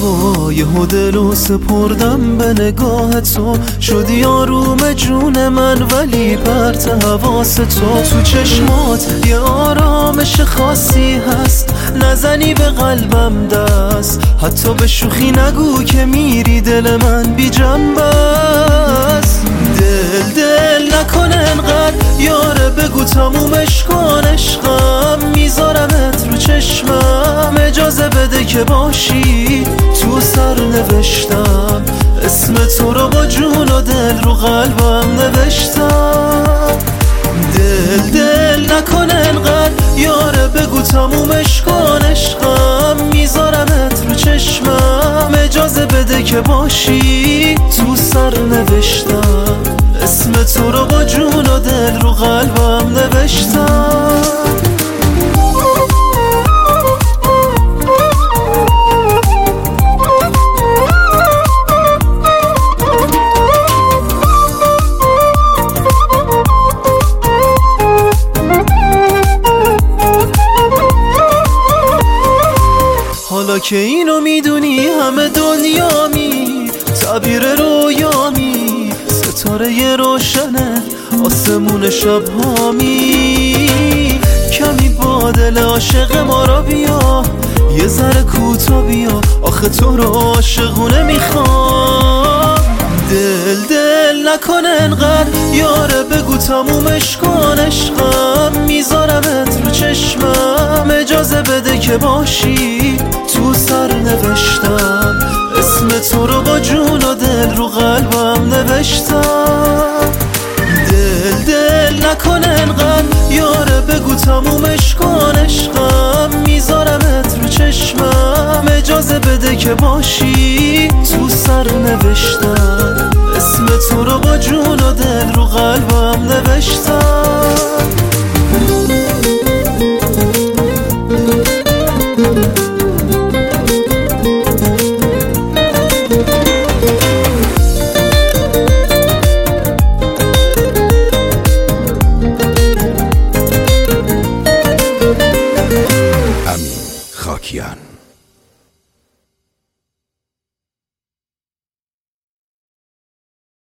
یهو دلو سپردم به نگاه تو، شدی آروم جون من ولی پرت حواس تو چشمات یه آرامش خاصی هست، نزنی به قلبم دست، حتی به شوخی نگو که میری دل من بی جنبه است. دل نکنه انقدر یاره، بگو تمومش کن عشقم، میذارمت رو چشمم، اجازه بده که باشی تو سر نوشتم، اسم تو رو با جون و دل رو قلبم نوشتم. دل نکنه انقدر یاره، بگو تمومش کن عشقم، میذارمت رو چشمم، اجازه بده که باشی تو سر نوشتم، اسم تو رو با جون و دل رو قلبم نوشتم. حالا که اینو میدونی همه دنیامی، تعبیر رویامی، ستاره روشنه آسمون شبهامی، کمی با دل عاشق ما را بیا، یه ذره کوتا بیا، آخه تو رو عاشقونه میخوام. دل نکنه انقدر یاره، بگو تمومش کن عشقم، میذارمت رو چشمم، اجازه بده که باشی تو سر نوشتم، اسم تو رو با جون و دل رو قلبم نوشتم. دل نکنه انقدر یاره، بگو تمومش کن عشقم، میذارمت رو چشمم، اجازه بده که باشی تو سر نوشتم، اسم تو رو با جون و دل رو قلبم نوشتم. امین خاکیان.